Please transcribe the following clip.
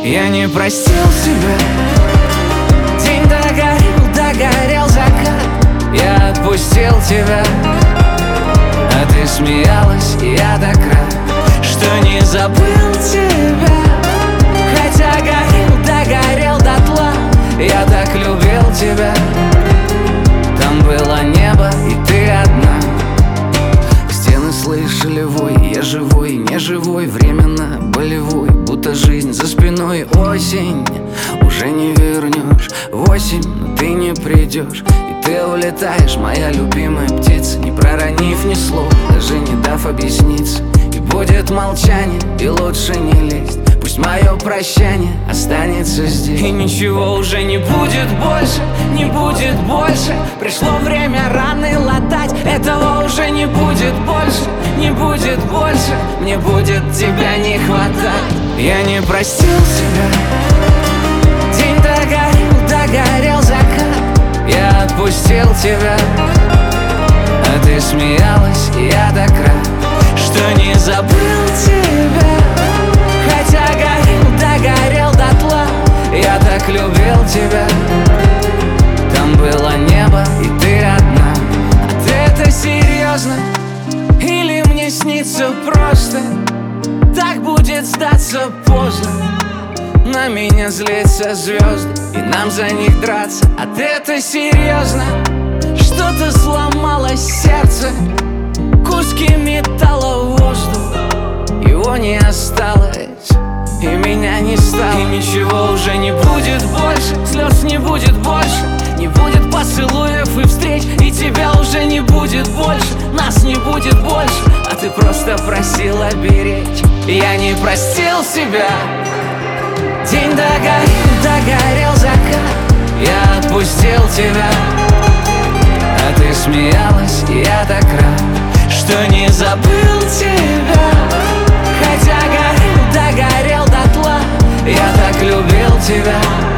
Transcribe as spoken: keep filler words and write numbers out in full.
Я не простил себя. День догорел, догорел закат. Я отпустил тебя, а ты смеялась, и я так рад, что не забыл тебя. Хотя горел, догорел дотла. Я так любил тебя. Там было небо, и ты одна. Стены слышали вой, я живой, не живой, временно болевой, будто жизнь за спиной. Осень, уже не вернешь. Восемь, но ты не придешь. И ты улетаешь, моя любимая птица, не проронив ни слова, даже не дав объясниться. И будет молчание, и лучше не лезть. Пусть мое прощание останется здесь. И ничего уже не будет больше, не будет больше. Пришло время раны латать. Этого уже не будет больше, не будет больше. Мне будет тебя не хватать. Я не простил себя. День догорел, догорел закат. Я отпустил тебя, а ты смеялась, и я так рад, что не забыл тебя. Хотя горел, догорел дотла. Я так любил тебя. Там было небо, и ты одна. А ты это серьезно? Или мне снится просто? Так будет сдаться поздно. На меня злятся звезды, и нам за них драться. А ты это серьезно? Что-то сломалось сердце, куски металла в воздух. Его не осталось, и меня не стало. И ничего уже не будет больше, слез не будет больше, не будет поцелуев и встреч. И тебя уже не будет больше, нас не будет больше. А ты просто просила беречь. Я не простил себя. День догорел, догорел закат. Я отпустил тебя, а ты смеялась, и я так рад, что не забыл тебя. Хотя горел, догорел дотла. Я так любил тебя.